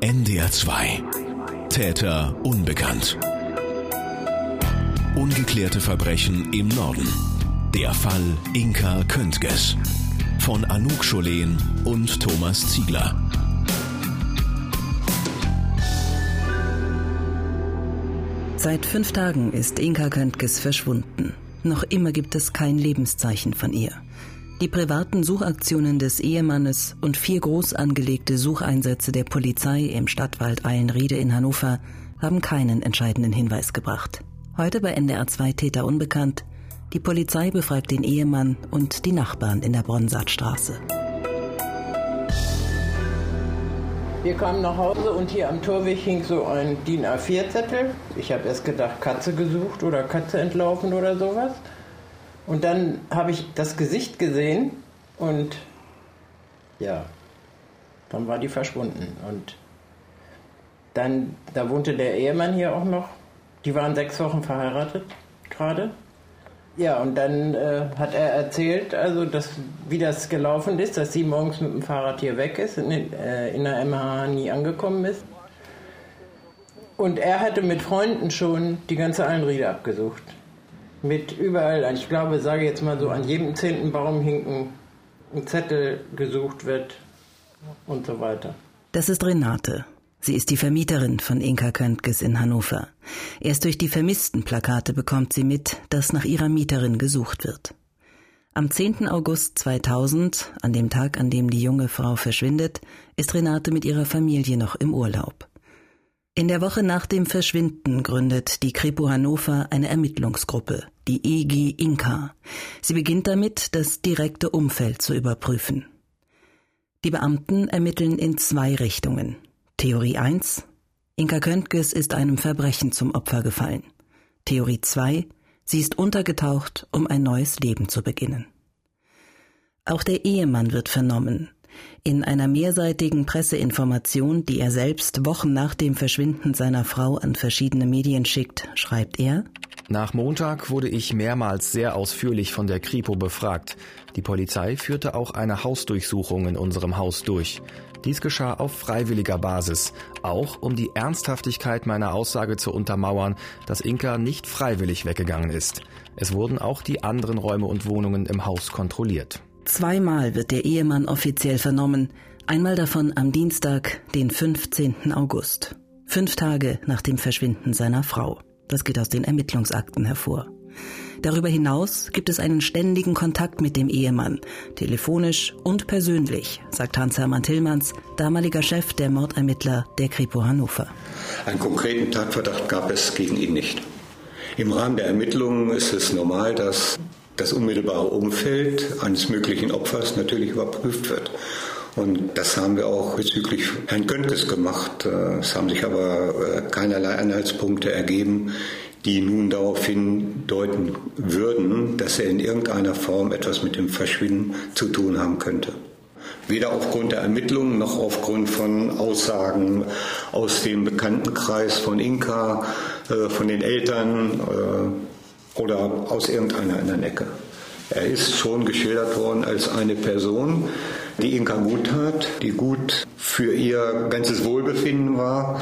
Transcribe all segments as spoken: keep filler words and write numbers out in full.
N D R zwei. Täter unbekannt. Ungeklärte Verbrechen im Norden. Der Fall Inka Köntges. Von Anouk Scholen und Thomas Ziegler. Seit fünf Tagen ist Inka Köntges verschwunden. Noch immer gibt es kein Lebenszeichen von ihr. Die privaten Suchaktionen des Ehemannes und vier groß angelegte Sucheinsätze der Polizei im Stadtwald Eilenriede in Hannover haben keinen entscheidenden Hinweis gebracht. Heute bei N D R zwei Täter unbekannt. Die Polizei befragt den Ehemann und die Nachbarn in der Bronsartstraße. Wir kamen nach Hause und hier am Torweg hing so ein D I N A vier Zettel. Ich habe erst gedacht, Katze gesucht oder Katze entlaufen oder sowas. Und dann habe ich das Gesicht gesehen und ja, dann war die verschwunden. Und dann, da wohnte der Ehemann hier auch noch. Die waren sechs Wochen verheiratet gerade. Ja, und dann äh, hat er erzählt, also dass, wie das gelaufen ist, dass sie morgens mit dem Fahrrad hier weg ist, in, äh, in der M H nie angekommen ist. Und er hatte mit Freunden schon die ganze Eilenriede abgesucht. Mit überall, ich glaube, sage jetzt mal so, an jedem zehnten Baum hinken ein Zettel gesucht wird und so weiter. Das ist Renate. Sie ist die Vermieterin von Inka Köntges in Hannover. Erst durch die Vermisstenplakate bekommt sie mit, dass nach ihrer Mieterin gesucht wird. Am zehnten August zweitausend, an dem Tag, an dem die junge Frau verschwindet, ist Renate mit ihrer Familie noch im Urlaub. In der Woche nach dem Verschwinden gründet die Kripo Hannover eine Ermittlungsgruppe, die E G Inka. Sie beginnt damit, das direkte Umfeld zu überprüfen. Die Beamten ermitteln in zwei Richtungen. Theorie eins. Inka Köntges ist einem Verbrechen zum Opfer gefallen. Theorie zwei. Sie ist untergetaucht, um ein neues Leben zu beginnen. Auch der Ehemann wird vernommen. In einer mehrseitigen Presseinformation, die er selbst Wochen nach dem Verschwinden seiner Frau an verschiedene Medien schickt, schreibt er: Nach Montag wurde ich mehrmals sehr ausführlich von der Kripo befragt. Die Polizei führte auch eine Hausdurchsuchung in unserem Haus durch. Dies geschah auf freiwilliger Basis, auch um die Ernsthaftigkeit meiner Aussage zu untermauern, dass Inka nicht freiwillig weggegangen ist. Es wurden auch die anderen Räume und Wohnungen im Haus kontrolliert. Zweimal wird der Ehemann offiziell vernommen, einmal davon am Dienstag, den fünfzehnten August. Fünf Tage nach dem Verschwinden seiner Frau. Das geht aus den Ermittlungsakten hervor. Darüber hinaus gibt es einen ständigen Kontakt mit dem Ehemann, telefonisch und persönlich, sagt Hans-Hermann Tillmanns, damaliger Chef der Mordermittler der Kripo Hannover. Einen konkreten Tatverdacht gab es gegen ihn nicht. Im Rahmen der Ermittlungen ist es normal, dass das unmittelbare Umfeld eines möglichen Opfers natürlich überprüft wird. Und das haben wir auch bezüglich Herrn Köntges gemacht. Es haben sich aber keinerlei Anhaltspunkte ergeben, die nun darauf hindeuten würden, dass er in irgendeiner Form etwas mit dem Verschwinden zu tun haben könnte. Weder aufgrund der Ermittlungen noch aufgrund von Aussagen aus dem Bekanntenkreis von Inka, von den Eltern oder aus irgendeiner anderen Ecke. Er ist schon geschildert worden als eine Person, die Inka gut tat, die gut für ihr ganzes Wohlbefinden war,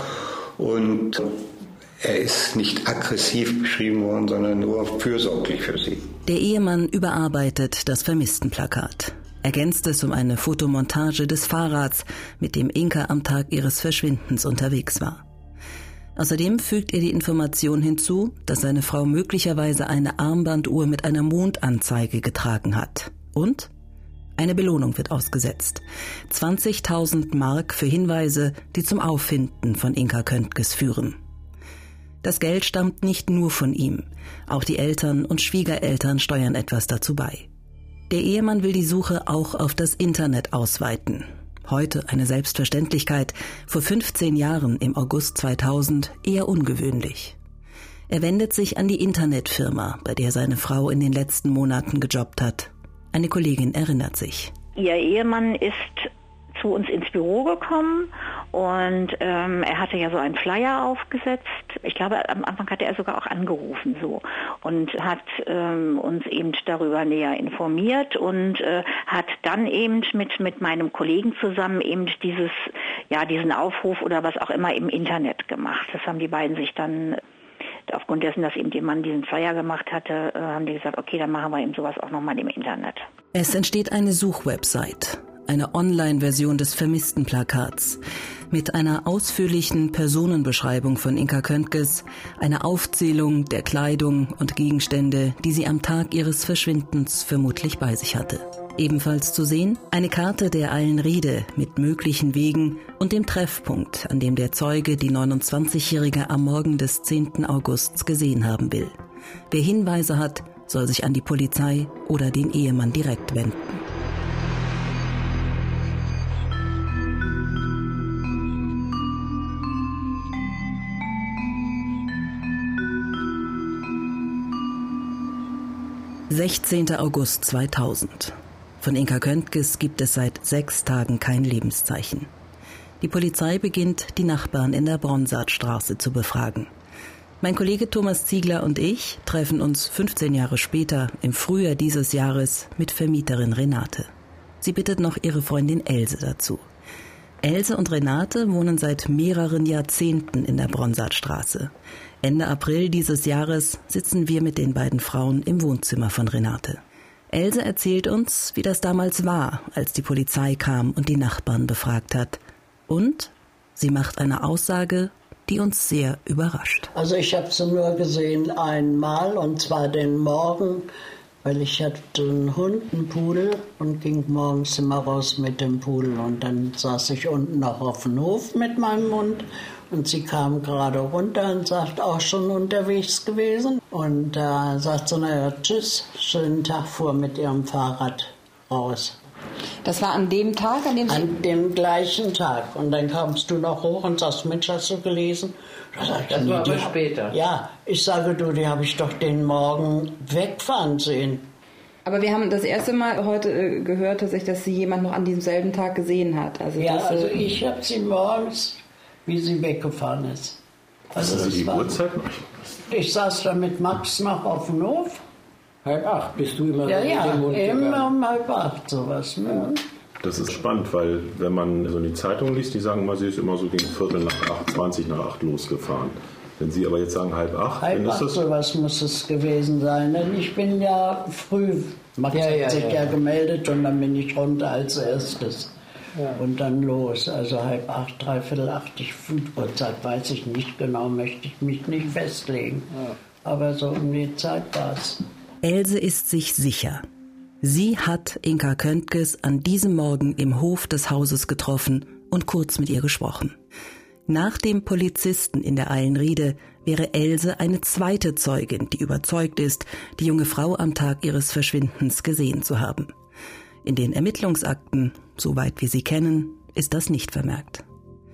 und er ist nicht aggressiv beschrieben worden, sondern nur fürsorglich für sie. Der Ehemann überarbeitet das Vermisstenplakat, ergänzt es um eine Fotomontage des Fahrrads, mit dem Inka am Tag ihres Verschwindens unterwegs war. Außerdem fügt er die Information hinzu, dass seine Frau möglicherweise eine Armbanduhr mit einer Mondanzeige getragen hat. Und eine Belohnung wird ausgesetzt. zwanzigtausend Mark für Hinweise, die zum Auffinden von Inka Köntges führen. Das Geld stammt nicht nur von ihm. Auch die Eltern und Schwiegereltern steuern etwas dazu bei. Der Ehemann will die Suche auch auf das Internet ausweiten. Heute eine Selbstverständlichkeit, vor fünfzehn Jahren im August zweitausend eher ungewöhnlich. Er wendet sich an die Internetfirma, bei der seine Frau in den letzten Monaten gejobbt hat. Eine Kollegin erinnert sich. Ihr Ehemann ist zu uns ins Büro gekommen Und ähm, er hatte ja so einen Flyer aufgesetzt. Ich glaube, am Anfang hatte er sogar auch angerufen so und hat ähm, uns eben darüber näher informiert und äh, hat dann eben mit mit meinem Kollegen zusammen eben dieses ja diesen Aufruf oder was auch immer im Internet gemacht. Das haben die beiden sich dann aufgrund dessen, dass eben jemand diesen Flyer gemacht hatte, äh, haben die gesagt, okay, dann machen wir eben sowas auch nochmal im Internet. Es entsteht eine Suchwebsite, eine Online-Version des Vermisstenplakats mit einer ausführlichen Personenbeschreibung von Inka Köntges, einer Aufzählung der Kleidung und Gegenstände, die sie am Tag ihres Verschwindens vermutlich bei sich hatte. Ebenfalls zu sehen eine Karte der Eilenriede mit möglichen Wegen und dem Treffpunkt, an dem der Zeuge die neunundzwanzigjährige am Morgen des zehnten August gesehen haben will. Wer Hinweise hat, soll sich an die Polizei oder den Ehemann direkt wenden. sechzehnter August zweitausend. Von Inka Köntges gibt es seit sechs Tagen kein Lebenszeichen. Die Polizei beginnt, die Nachbarn in der Bronsartstraße zu befragen. Mein Kollege Thomas Ziegler und ich treffen uns fünfzehn Jahre später, im Frühjahr dieses Jahres, mit Vermieterin Renate. Sie bittet noch ihre Freundin Else dazu. Else und Renate wohnen seit mehreren Jahrzehnten in der Bronsartstraße. Ende April dieses Jahres sitzen wir mit den beiden Frauen im Wohnzimmer von Renate. Else erzählt uns, wie das damals war, als die Polizei kam und die Nachbarn befragt hat. Und sie macht eine Aussage, die uns sehr überrascht. Also ich habe sie nur gesehen einmal, und zwar den Morgen, weil ich hatte einen Hund, einen Pudel, und ging morgens immer raus mit dem Pudel. Und dann saß ich unten noch auf dem Hof mit meinem Hund. Und sie kam gerade runter und sagt, auch schon unterwegs gewesen. Und da äh, sagt sie, naja, tschüss, schönen Tag, fuhr mit ihrem Fahrrad raus. Das war an dem Tag, an dem Sie... An dem gleichen Tag. Und dann kamst du noch hoch und sagst, Mensch, hast du gelesen? Da sag ich, das war aber später. Ja, ich sage, du, die habe ich doch den Morgen wegfahren sehen. Aber wir haben das erste Mal heute äh, gehört, dass, ich, dass sie jemand noch an diesem selben Tag gesehen hat. Also ja, das, also äh, ich habe sie morgens, wie sie weggefahren ist. Also das ist die war, Uhrzeit? Ich saß da mit Max noch auf dem Hof. Halb acht bist du immer Ja, mit ja, dem Hund immer gegangen. um halb acht sowas. Ne? Das ist spannend, weil wenn man so die Zeitung liest, die sagen immer, sie ist immer so gegen Viertel nach acht, zwanzig nach acht losgefahren. Wenn Sie aber jetzt sagen halb acht, Halb dann ist acht das... sowas muss es gewesen sein. Denn ich bin ja früh, Max Ja, hat ja, sich ja. ja gemeldet, und dann bin ich runter als erstes. Ja. Und dann los, also halb acht, dreiviertel acht, ich, Uhrzeit weiß ich nicht genau, möchte ich mich nicht festlegen. Ja. Aber so um die Zeit war es. Else ist sich sicher. Sie hat Inka Köntges an diesem Morgen im Hof des Hauses getroffen und kurz mit ihr gesprochen. Nach dem Polizisten in der Eilenriede wäre Else eine zweite Zeugin, die überzeugt ist, die junge Frau am Tag ihres Verschwindens gesehen zu haben. In den Ermittlungsakten, soweit wir sie kennen, ist das nicht vermerkt.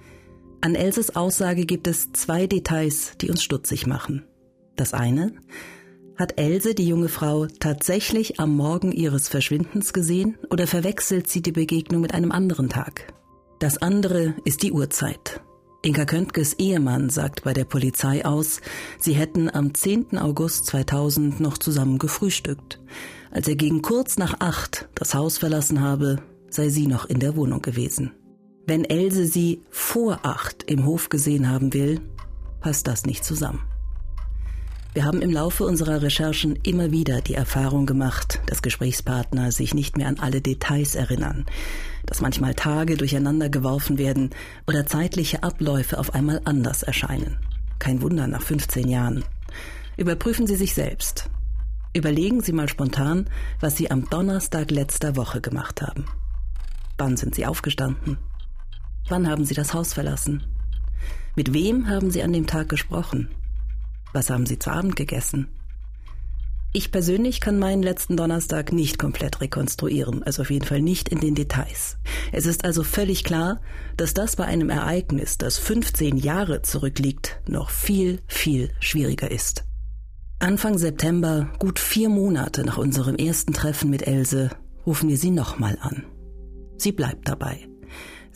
An Elses Aussage gibt es zwei Details, die uns stutzig machen. Das eine: Hat Else die junge Frau tatsächlich am Morgen ihres Verschwindens gesehen oder verwechselt sie die Begegnung mit einem anderen Tag? Das andere ist die Uhrzeit. Inka Köntges Ehemann sagt bei der Polizei aus, sie hätten am zehnten August zweitausend noch zusammen gefrühstückt. Als er gegen kurz nach acht das Haus verlassen habe, sei sie noch in der Wohnung gewesen. Wenn Else sie vor acht im Hof gesehen haben will, passt das nicht zusammen. Wir haben im Laufe unserer Recherchen immer wieder die Erfahrung gemacht, dass Gesprächspartner sich nicht mehr an alle Details erinnern, dass manchmal Tage durcheinander geworfen werden oder zeitliche Abläufe auf einmal anders erscheinen. Kein Wunder nach fünfzehn Jahren. Überprüfen Sie sich selbst. Überlegen Sie mal spontan, was Sie am Donnerstag letzter Woche gemacht haben. Wann sind Sie aufgestanden? Wann haben Sie das Haus verlassen? Mit wem haben Sie an dem Tag gesprochen? Was haben Sie zu Abend gegessen? Ich persönlich kann meinen letzten Donnerstag nicht komplett rekonstruieren, also auf jeden Fall nicht in den Details. Es ist also völlig klar, dass das bei einem Ereignis, das fünfzehn Jahre zurückliegt, noch viel, viel schwieriger ist. Anfang September, gut vier Monate nach unserem ersten Treffen mit Else, rufen wir sie nochmal an. Sie bleibt dabei.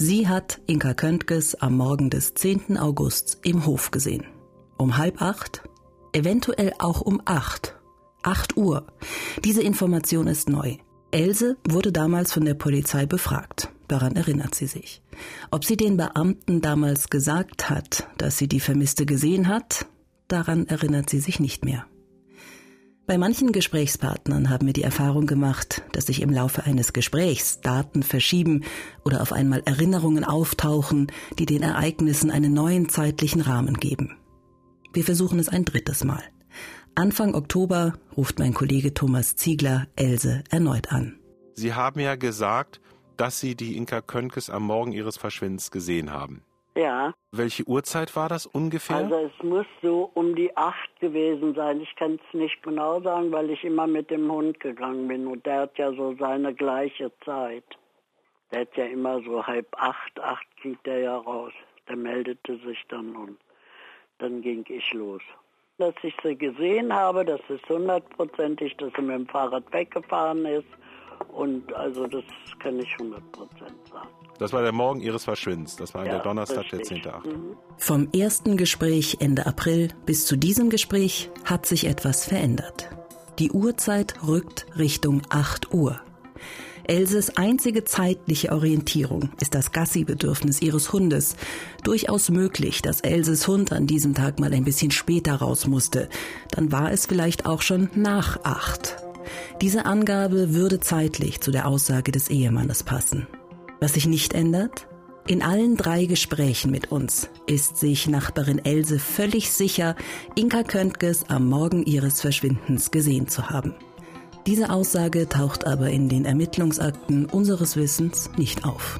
Sie hat Inka Köntges am Morgen des zehnten August im Hof gesehen. Um halb acht, eventuell auch um acht. Acht Uhr. Diese Information ist neu. Else wurde damals von der Polizei befragt. Daran erinnert sie sich. Ob sie den Beamten damals gesagt hat, dass sie die Vermisste gesehen hat, daran erinnert sie sich nicht mehr. Bei manchen Gesprächspartnern haben wir die Erfahrung gemacht, dass sich im Laufe eines Gesprächs Daten verschieben oder auf einmal Erinnerungen auftauchen, die den Ereignissen einen neuen zeitlichen Rahmen geben. Wir versuchen es ein drittes Mal. Anfang Oktober ruft mein Kollege Thomas Ziegler Else erneut an. Sie haben ja gesagt, dass Sie die Inka Köntges am Morgen ihres Verschwindens gesehen haben. Ja. Welche Uhrzeit war das ungefähr? Also es muss so um die acht gewesen sein. Ich kann es nicht genau sagen, weil ich immer mit dem Hund gegangen bin. Und der hat ja so seine gleiche Zeit. Der hat ja immer so halb acht, acht ging der ja raus. Der meldete sich dann und dann ging ich los. Dass ich sie gesehen habe, das ist hundertprozentig, dass sie mit dem Fahrrad weggefahren ist. Und also das kann ich hundert Prozent sagen. Das war der Morgen Ihres Verschwindens. Das war ja, der Donnerstag, richtig. der zehnte achte Mhm. Vom ersten Gespräch Ende April bis zu diesem Gespräch hat sich etwas verändert. Die Uhrzeit rückt Richtung acht Uhr. Elses einzige zeitliche Orientierung ist das Gassi-Bedürfnis ihres Hundes. Durchaus möglich, dass Elses Hund an diesem Tag mal ein bisschen später raus musste. Dann war es vielleicht auch schon nach acht. Diese Angabe würde zeitlich zu der Aussage des Ehemannes passen. Was sich nicht ändert? In allen drei Gesprächen mit uns ist sich Nachbarin Else völlig sicher, Inka Köntges am Morgen ihres Verschwindens gesehen zu haben. Diese Aussage taucht aber in den Ermittlungsakten unseres Wissens nicht auf.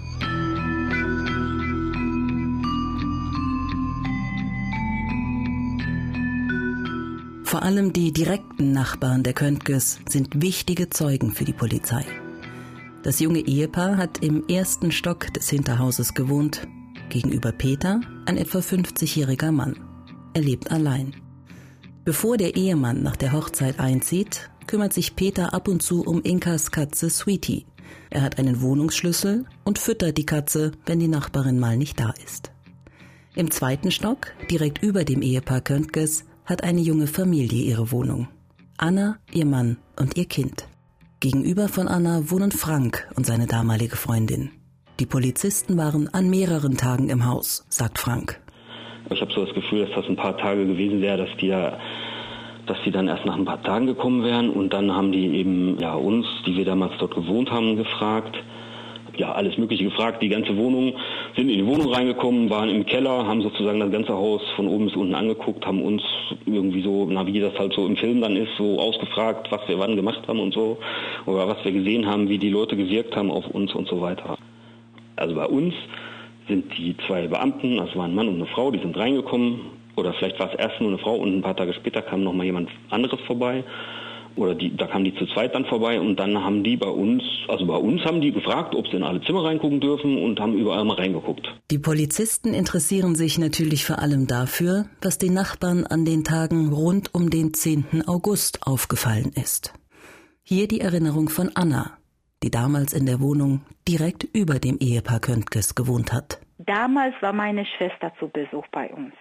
Vor allem die direkten Nachbarn der Köntges sind wichtige Zeugen für die Polizei. Das junge Ehepaar hat im ersten Stock des Hinterhauses gewohnt. Gegenüber Peter ein etwa fünfzigjähriger Mann. Er lebt allein. Bevor der Ehemann nach der Hochzeit einzieht, kümmert sich Peter ab und zu um Inkas Katze Sweetie. Er hat einen Wohnungsschlüssel und füttert die Katze, wenn die Nachbarin mal nicht da ist. Im zweiten Stock, direkt über dem Ehepaar Köntges, hat eine junge Familie ihre Wohnung. Anna, ihr Mann und ihr Kind. Gegenüber von Anna wohnen Frank und seine damalige Freundin. Die Polizisten waren an mehreren Tagen im Haus, sagt Frank. Ich habe so das Gefühl, dass das ein paar Tage gewesen wäre, dass die ja, dass die dann erst nach ein paar Tagen gekommen wären. Und dann haben die eben ja uns, die wir damals dort gewohnt haben, gefragt. Ja, alles Mögliche gefragt. Die ganze Wohnung, sind in die Wohnung reingekommen, waren im Keller, haben sozusagen das ganze Haus von oben bis unten angeguckt, haben uns irgendwie so, na wie das halt so im Film dann ist, so ausgefragt, was wir wann gemacht haben und so. Oder was wir gesehen haben, wie die Leute gewirkt haben auf uns und so weiter. Also bei uns sind die zwei Beamten, das war ein Mann und eine Frau, die sind reingekommen. Oder vielleicht war es erst nur eine Frau und ein paar Tage später kam noch mal jemand anderes vorbei. Oder die, da kamen die zu zweit dann vorbei und dann haben die bei uns, also bei uns haben die gefragt, ob sie in alle Zimmer reingucken dürfen und haben überall mal reingeguckt. Die Polizisten interessieren sich natürlich vor allem dafür, was den Nachbarn an den Tagen rund um den zehnten August aufgefallen ist. Hier die Erinnerung von Anna, die damals in der Wohnung direkt über dem Ehepaar Köntges gewohnt hat. Damals war meine Schwester zu Besuch bei uns.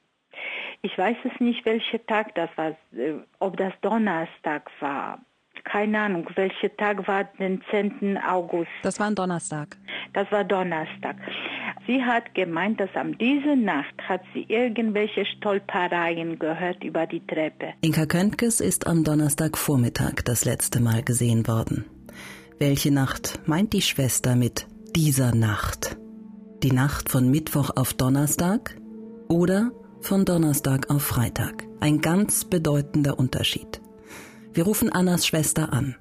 Ich weiß es nicht, welcher Tag das war, ob das Donnerstag war. Keine Ahnung, welcher Tag war den zehnten August. Das war ein Donnerstag. Das war Donnerstag. Sie hat gemeint, dass an dieser Nacht hat sie irgendwelche Stolpereien gehört über die Treppe. Inka Köntges ist am Donnerstagvormittag das letzte Mal gesehen worden. Welche Nacht meint die Schwester mit dieser Nacht? Die Nacht von Mittwoch auf Donnerstag oder von Donnerstag auf Freitag? Ein ganz bedeutender Unterschied. Wir rufen Annas Schwester an.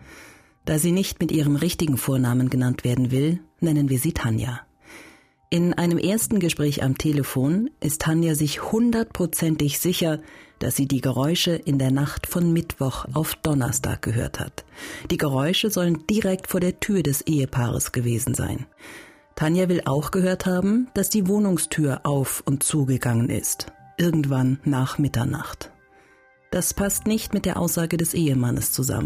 Da sie nicht mit ihrem richtigen Vornamen genannt werden will, nennen wir sie Tanja. In einem ersten Gespräch am Telefon ist Tanja sich hundertprozentig sicher, dass sie die Geräusche in der Nacht von Mittwoch auf Donnerstag gehört hat. Die Geräusche sollen direkt vor der Tür des Ehepaares gewesen sein. Tanja will auch gehört haben, dass die Wohnungstür auf und zugegangen ist. Irgendwann nach Mitternacht. Das passt nicht mit der Aussage des Ehemannes zusammen.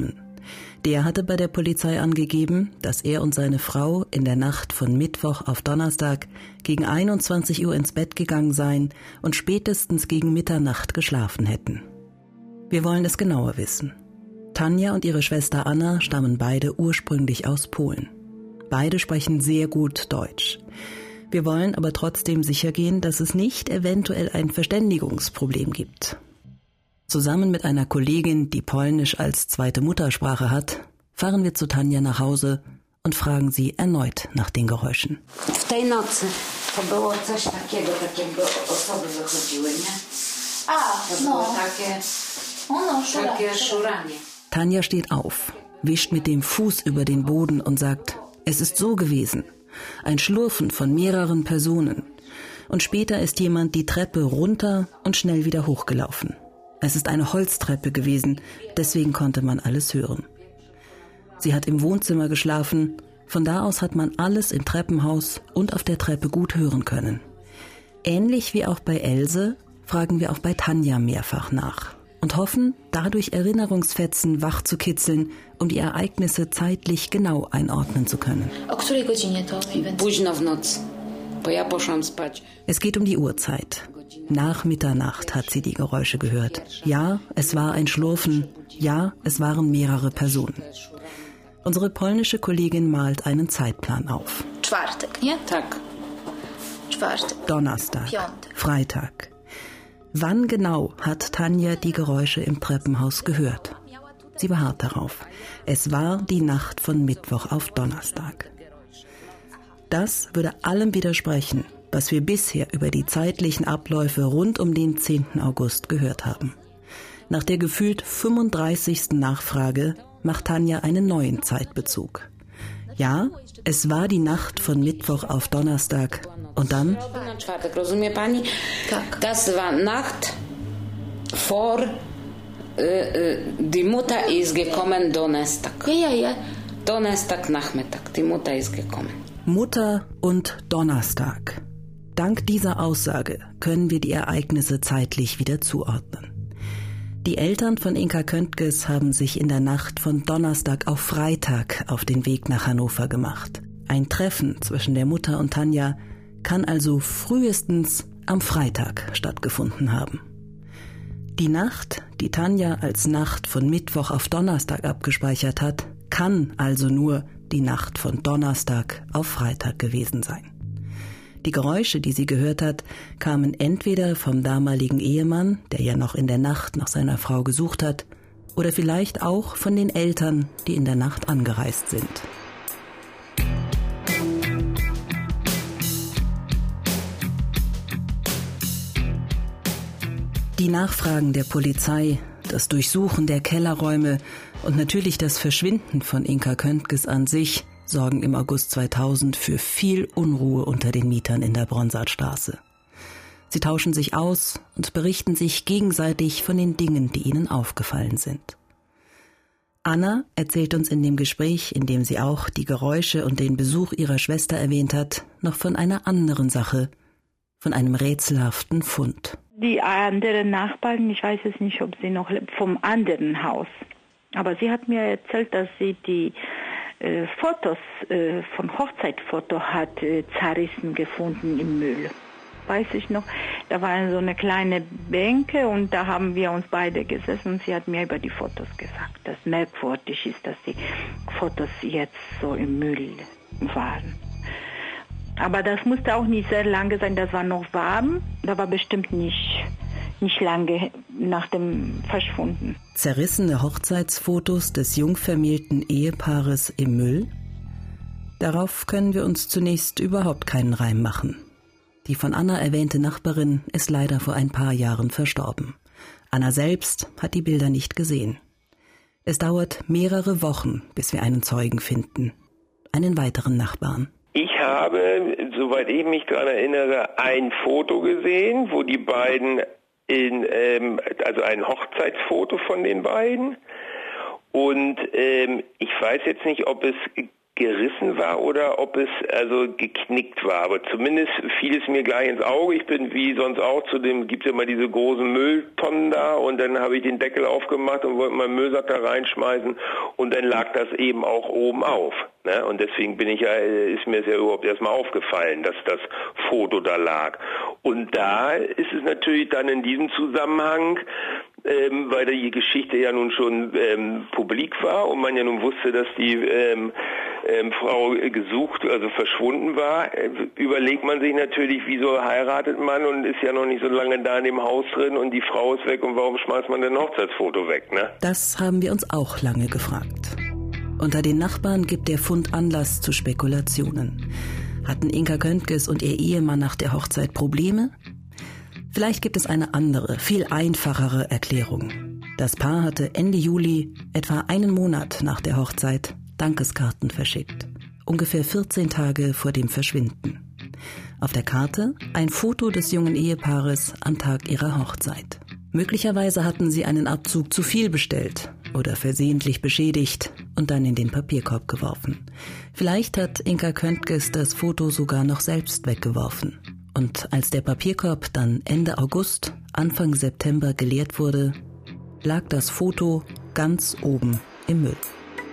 Der hatte bei der Polizei angegeben, dass er und seine Frau in der Nacht von Mittwoch auf Donnerstag gegen einundzwanzig Uhr ins Bett gegangen seien und spätestens gegen Mitternacht geschlafen hätten. Wir wollen es genauer wissen. Tanja und ihre Schwester Anna stammen beide ursprünglich aus Polen. Beide sprechen sehr gut Deutsch. Wir wollen aber trotzdem sichergehen, dass es nicht eventuell ein Verständigungsproblem gibt. Zusammen mit einer Kollegin, die Polnisch als zweite Muttersprache hat, fahren wir zu Tanja nach Hause und fragen sie erneut nach den Geräuschen. W tej nocy to było coś takiego, takiego osoby wychodziły, nie? A, to było takie, takie szuranie. Tanja steht auf, wischt mit dem Fuß über den Boden und sagt, es ist so gewesen. Ein Schlurfen von mehreren Personen. Und später ist jemand die Treppe runter und schnell wieder hochgelaufen. Es ist eine Holztreppe gewesen, deswegen konnte man alles hören. Sie hat im Wohnzimmer geschlafen, von da aus hat man alles im Treppenhaus und auf der Treppe gut hören können. Ähnlich wie auch bei Else fragen wir auch bei Tanja mehrfach nach und hoffen, dadurch Erinnerungsfetzen wach zu kitzeln, um die Ereignisse zeitlich genau einordnen zu können. O której godzinie to? Późno w nocy, bo ja poszłam spać. Es geht um die Uhrzeit. Nach Mitternacht hat sie die Geräusche gehört. Ja, es war ein Schlurfen. Ja, es waren mehrere Personen. Unsere polnische Kollegin malt einen Zeitplan auf. Czwartek, nie? Tak. Czwartek. Donnerstag. Piątek. Freitag. Wann genau hat Tanja die Geräusche im Treppenhaus gehört? Sie beharrt darauf. Es war die Nacht von Mittwoch auf Donnerstag. Das würde allem widersprechen, was wir bisher über die zeitlichen Abläufe rund um den zehnten August gehört haben. Nach der gefühlt fünfunddreißigsten Nachfrage macht Tanja einen neuen Zeitbezug. Ja, es war die Nacht von Mittwoch auf Donnerstag und dann? Das war Nacht vor, äh, die Mutter ist gekommen Donnerstag. Ja, ja, ja. Donnerstag Nachmittag, die Mutter ist gekommen. Mutter und Donnerstag. Dank dieser Aussage können wir die Ereignisse zeitlich wieder zuordnen. Die Eltern von Inka Köntges haben sich in der Nacht von Donnerstag auf Freitag auf den Weg nach Hannover gemacht. Ein Treffen zwischen der Mutter und Tanja kann also frühestens am Freitag stattgefunden haben. Die Nacht, die Tanja als Nacht von Mittwoch auf Donnerstag abgespeichert hat, kann also nur die Nacht von Donnerstag auf Freitag gewesen sein. Die Geräusche, die sie gehört hat, kamen entweder vom damaligen Ehemann, der ja noch in der Nacht nach seiner Frau gesucht hat, oder vielleicht auch von den Eltern, die in der Nacht angereist sind. Die Nachfragen der Polizei, das Durchsuchen der Kellerräume und natürlich das Verschwinden von Inka Köntges an sich sorgen im August zweitausend für viel Unruhe unter den Mietern in der Bronsartstraße. Sie tauschen sich aus und berichten sich gegenseitig von den Dingen, die ihnen aufgefallen sind. Anna erzählt uns in dem Gespräch, in dem sie auch die Geräusche und den Besuch ihrer Schwester erwähnt hat, noch von einer anderen Sache, von einem rätselhaften Fund. Die anderen Nachbarn, ich weiß es nicht, ob sie noch vom anderen Haus, aber sie hat mir erzählt, dass sie die äh, Fotos äh, von Hochzeitfoto hat äh, zerrissen gefunden im Müll. Weiß ich noch, da waren so eine kleine Bänke und da haben wir uns beide gesessen und sie hat mir über die Fotos gesagt, dass merkwürdig ist, dass die Fotos jetzt so im Müll waren. Aber das musste auch nicht sehr lange sein, das war noch warm, da war bestimmt nicht, nicht lange nach dem Verschwunden. Zerrissene Hochzeitsfotos des jungvermählten Ehepaares im Müll? Darauf können wir uns zunächst überhaupt keinen Reim machen. Die von Anna erwähnte Nachbarin ist leider vor ein paar Jahren verstorben. Anna selbst hat die Bilder nicht gesehen. Es dauert mehrere Wochen, bis wir einen Zeugen finden. Einen weiteren Nachbarn. Ich habe, soweit ich mich daran erinnere, ein Foto gesehen, wo die beiden, in, ähm, also ein Hochzeitsfoto von den beiden. Und ähm, ich weiß jetzt nicht, ob es gerissen war oder ob es also geknickt war. Aber zumindest fiel es mir gleich ins Auge. Ich bin wie sonst auch zu dem, gibt es ja immer diese großen Mülltonnen da und dann habe ich den Deckel aufgemacht und wollte meinen Müllsack da reinschmeißen und dann lag das eben auch oben auf. Ne? Und deswegen bin ich ja, ist mir es ja überhaupt erstmal aufgefallen, dass das Foto da lag. Und da ist es natürlich dann in diesem Zusammenhang, Ähm, weil die Geschichte ja nun schon ähm, publik war und man ja nun wusste, dass die ähm, ähm, Frau gesucht, also verschwunden war, äh, überlegt man sich natürlich, wieso heiratet man und ist ja noch nicht so lange da in dem Haus drin und die Frau ist weg und warum schmeißt man denn ein Hochzeitsfoto weg, ne? Das haben wir uns auch lange gefragt. Unter den Nachbarn gibt der Fund Anlass zu Spekulationen. Hatten Inka Köntges und ihr Ehemann nach der Hochzeit Probleme? Vielleicht gibt es eine andere, viel einfachere Erklärung. Das Paar hatte Ende Juli, etwa einen Monat nach der Hochzeit, Dankeskarten verschickt. Ungefähr vierzehn Tage vor dem Verschwinden. Auf der Karte ein Foto des jungen Ehepaares am Tag ihrer Hochzeit. Möglicherweise hatten sie einen Abzug zu viel bestellt oder versehentlich beschädigt und dann in den Papierkorb geworfen. Vielleicht hat Inka Köntges das Foto sogar noch selbst weggeworfen. Und als der Papierkorb dann Ende August, Anfang September geleert wurde, lag das Foto ganz oben im Müll.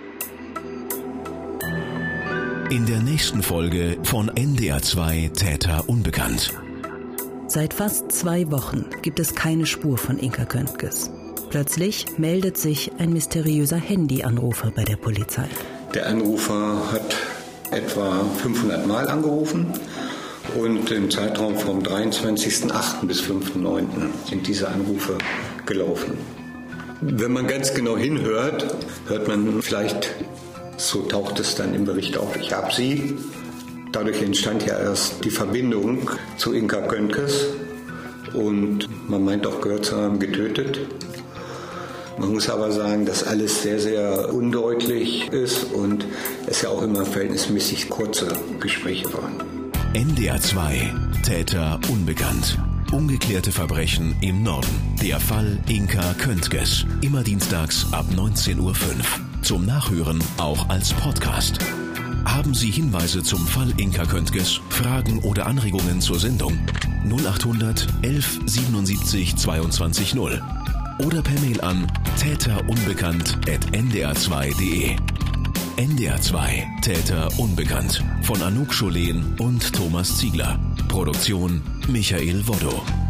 In der nächsten Folge von N D R zwei Täter unbekannt. Seit fast zwei Wochen gibt es keine Spur von Inka Köntges. Plötzlich meldet sich ein mysteriöser Handyanrufer bei der Polizei. Der Anrufer hat etwa fünfhundert Mal angerufen. Und im Zeitraum vom dreiundzwanzigsten achten bis fünften neunten sind diese Anrufe gelaufen. Wenn man ganz genau hinhört, hört man vielleicht, so taucht es dann im Bericht auf, ich habe sie. Dadurch entstand ja erst die Verbindung zu Inka Köntges und man meint auch gehört zu haben, getötet. Man muss aber sagen, dass alles sehr, sehr undeutlich ist und es ja auch immer verhältnismäßig kurze Gespräche waren. N D R zwei Täter unbekannt. Ungeklärte Verbrechen im Norden. Der Fall Inka Köntges. Immer dienstags ab neunzehn Uhr fünf. Zum Nachhören auch als Podcast. Haben Sie Hinweise zum Fall Inka Köntges, Fragen oder Anregungen zur Sendung? null achthundert elf siebenundsiebzig zweiundzwanzig null. Oder per Mail an täterunbekannt at n d r zwei punkt d e. N D R zwei Täter unbekannt von Anouk Scholen und Thomas Ziegler. Produktion Michael Woddo.